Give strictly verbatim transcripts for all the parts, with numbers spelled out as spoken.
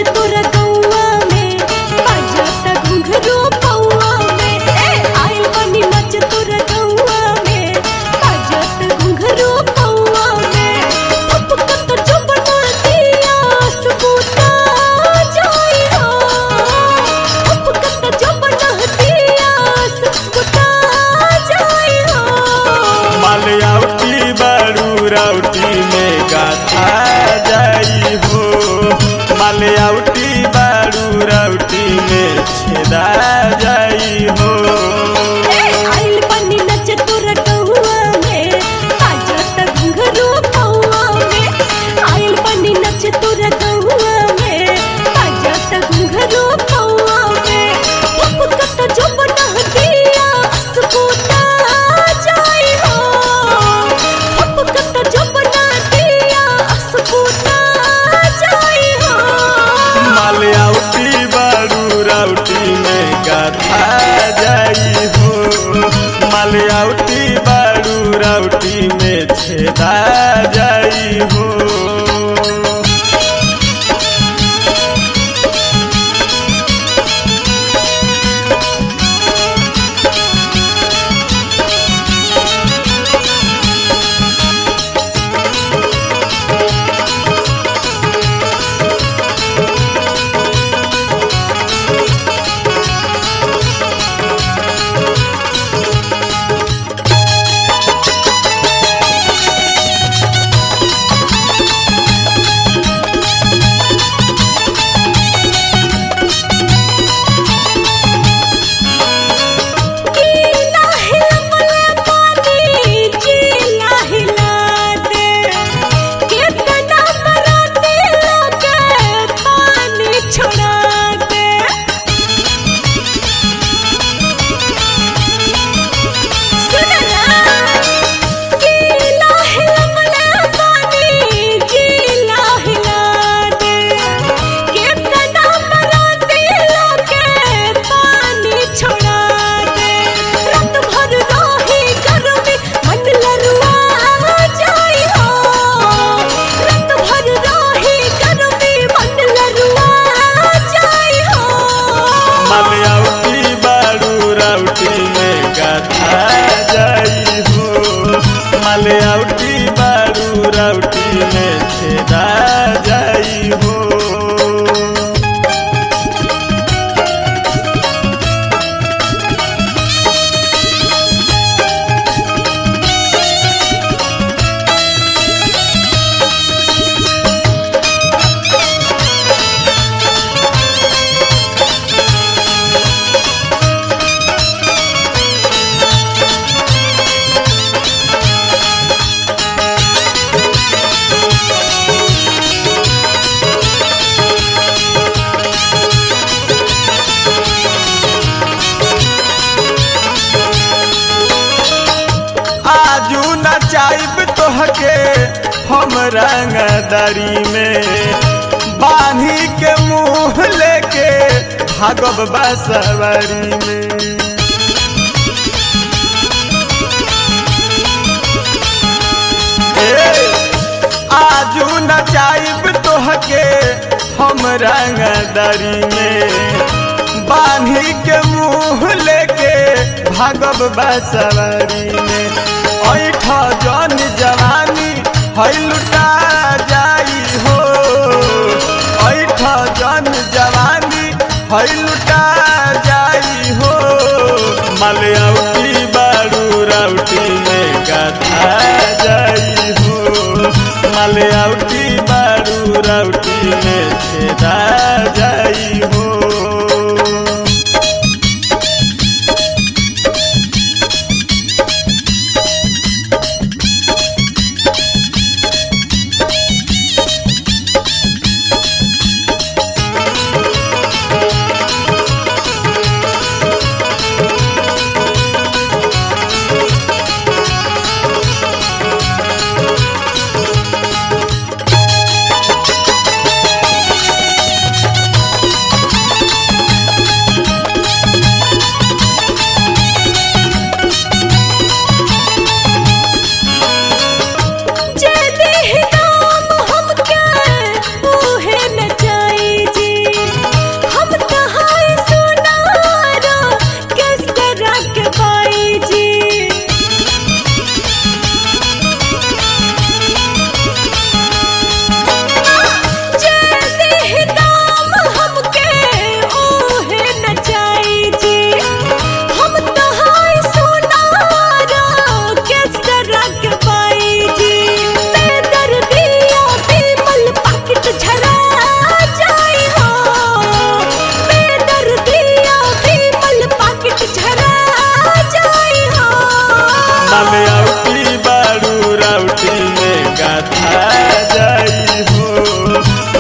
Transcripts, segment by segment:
तोरा गौआ में बजाता घुंघरू पौआ में। ए आइल बनी नाच तोरा गौआ में बजाता घुंघरू पौआ में। फुफकत जो बना दिया सबूता जाई हो, फुफकत जो बना दिया सबूता जाई हो। मालयावटी बारू राउटी में गाथा जाई हो, मालयावटी बारू राउटी में छेदा जाई हो। आइल बनी नच तोरा गौआ में बजाता घुंघरू पौआ में। आइल बनी नच तोरा गौआ में बजाता घुंघरू पौआ में। फुफकत जो बना दिया सबूता जाई हो, फुफकत जो बना दिया सबूता जाई हो। मालयावटी बारू राउटी में गाथा जाई हो, मालयावटी बारू राउटी में छेदा जाई हो। मालयावटी बारू राउटी में गाथा जाई हो, मालयावटी बारू राउटी में छेदा जाई हो। आजू नचाइब तोहके हम रंगदारी में, बांधी के मुँह लेके भागब बसवारी में। ए आजू नचाइब तोहके हम रंगदारी में, बांधी के मुँह लेके भागब बसवारी में। ऐठा जन जवानी है लुटा जाई हो, ऐठा जन जवानी है लुटा जाई हो। मालयावटी बारू राउटी में गाथा जाई हो, मालयावटी बारू राउटी में छेदा जाई हो।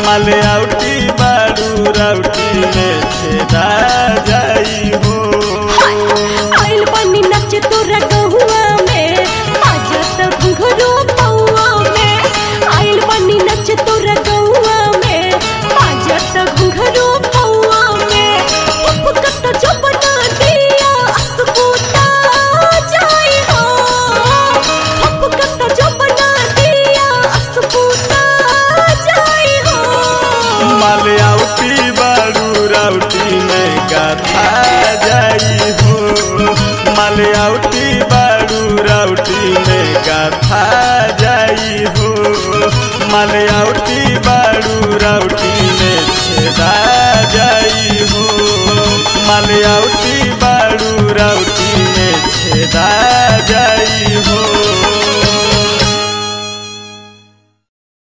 मलयाउटी बारू राउटी में छेदा जाई हो। आइल बनी नच तोरा गहुआ में बाजत घुंघरू पौआ में। आइल बनी नच तोरा गहुआ में बाजत घुंघरू पौआ में। फुफकत जो बना दिया असबूता जाई हो। फुफकत जो बना दिया असबूता जाई हो। मलयाउटी बारू राउटी में गाथा जाई हो। मलयाउटी बारू राउटी में गाथा जाई हो। मलयाउटी बारू राउटी में छेदा जाई हो। मलयाउटी